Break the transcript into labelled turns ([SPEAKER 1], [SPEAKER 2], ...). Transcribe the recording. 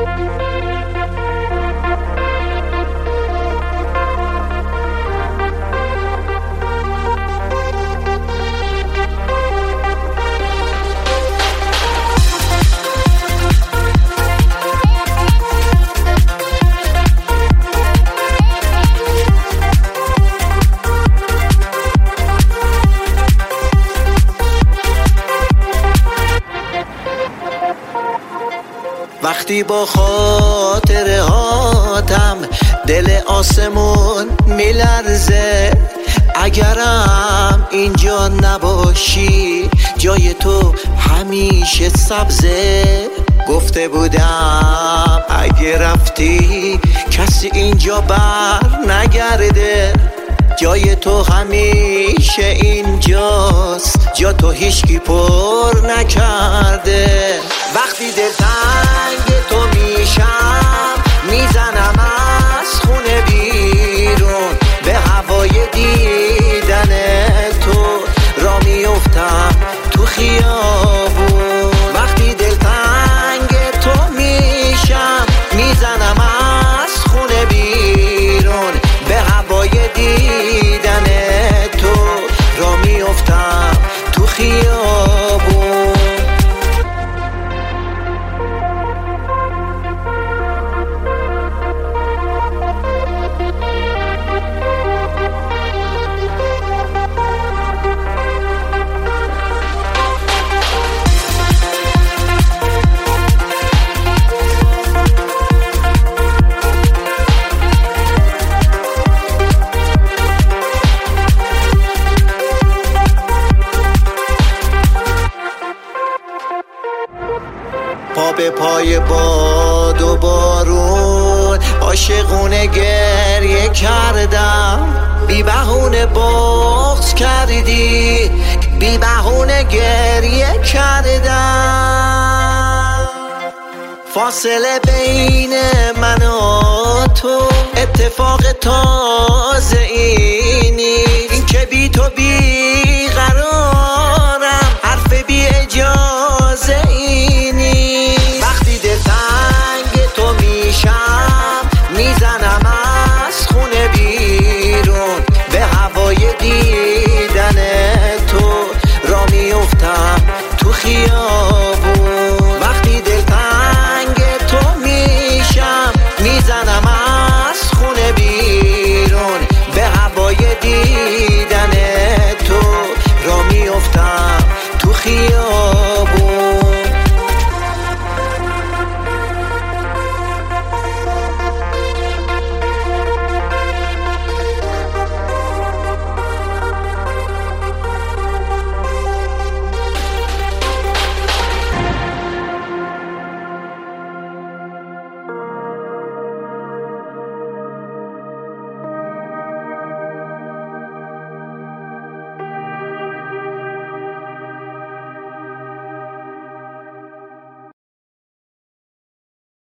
[SPEAKER 1] وقتی با خاطره هاتم دل آسمون میلرزه، اگرم اینجا نباشی جای تو همیشه سبزه. گفته بودم اگه رفتی کسی اینجا بر نگرده، جای تو همیشه اینجاست، جا تو هیچکی پر نکرده. وقتی دلتنگ تو میشم میزنم از خونه بیرون، به هوای دیدن تو را میفتم تو خیابون. وقتی دلتنگ تو میشم میزنم از خونه بیرون، به هوای دیدن تو را میفتم تو خیابون. پا به پای باد و بارون عاشقونه گریه کردم، بی بهونه بغض کردی، بی بهونه گریه کردم. فاصله بین من و تو اتفاق تازه اینی، این که بی تو بی قرارم حرف بی اجازه این.